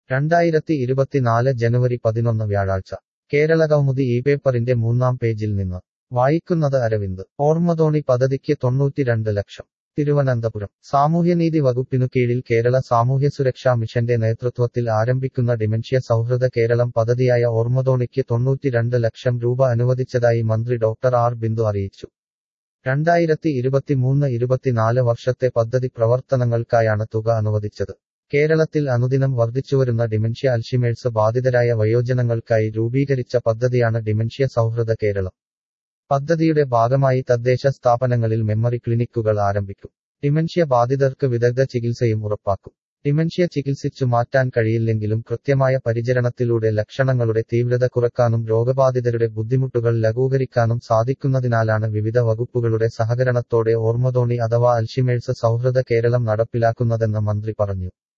2024 ജനുവരി 11 വ്യാഴാഴ്ച കേരളകൗമുദി ഈ പേപ്പറിന്റെ 3-ാം പേജിൽ നിന്ന് വായിക്കുന്നത് അരവിന്ദ്. ഓർമ്മതോണി പദ്ധതിക്ക് 92 ലക്ഷം. തിരുവനന്തപുരം. സാമൂഹ്യനീതി വകുപ്പിനു കീഴിൽ കേരള സാമൂഹ്യസുരക്ഷാ മിഷന്റെ നേതൃത്വത്തിൽ ആരംഭിക്കുന്ന ഡിമെൻഷ്യ സൗഹൃദ കേരളം പദ്ധതിയായ ഓർമ്മതോണിക്ക് 92 ലക്ഷം രൂപ അനുവദിച്ചതായി മന്ത്രി ഡോക്ടർ ആർ ബിന്ദു അറിയിച്ചു. 2023-24 വർഷത്തെ പദ്ധതി പ്രവർത്തനങ്ങൾക്കായാണ് തുക അനുവദിച്ചത്. കേരളത്തിൽ അനുദിനം വർദ്ധിച്ചുവരുന്ന ഡിമെൻഷ്യ അൽഷിമേഴ്സ് ബാധിതരായ വയോജനങ്ങൾക്കായി രൂപീകരിച്ച പദ്ധതിയാണ് ഡിമെൻഷ്യ സൗഹൃദ കേരളം. പദ്ധതിയുടെ ഭാഗമായി തദ്ദേശ സ്ഥാപനങ്ങളിൽ മെമ്മറി ക്ലിനിക്കുകൾ ആരംഭിക്കും. ഡിമെൻഷ്യ ബാധിതർക്ക് വിദഗ്ധ ചികിത്സയും ഉറപ്പാക്കും. ഡിമെൻഷ്യ ചികിത്സിച്ചു മാറ്റാൻ കഴിയില്ലെങ്കിലും കൃത്യമായ പരിചരണത്തിലൂടെ ലക്ഷണങ്ങളുടെ തീവ്രത കുറക്കാനും രോഗബാധിതരുടെ ബുദ്ധിമുട്ടുകൾ ലഘൂകരിക്കാനും സാധിക്കുന്നതിനാലാണ് വിവിധ വകുപ്പുകളുടെ സഹകരണത്തോടെ ഓർമ്മതോണി അഥവാ അൽഷിമേഴ്സ് സൗഹൃദ കേരളം നടപ്പിലാക്കുന്നതെന്ന് മന്ത്രി പറഞ്ഞു.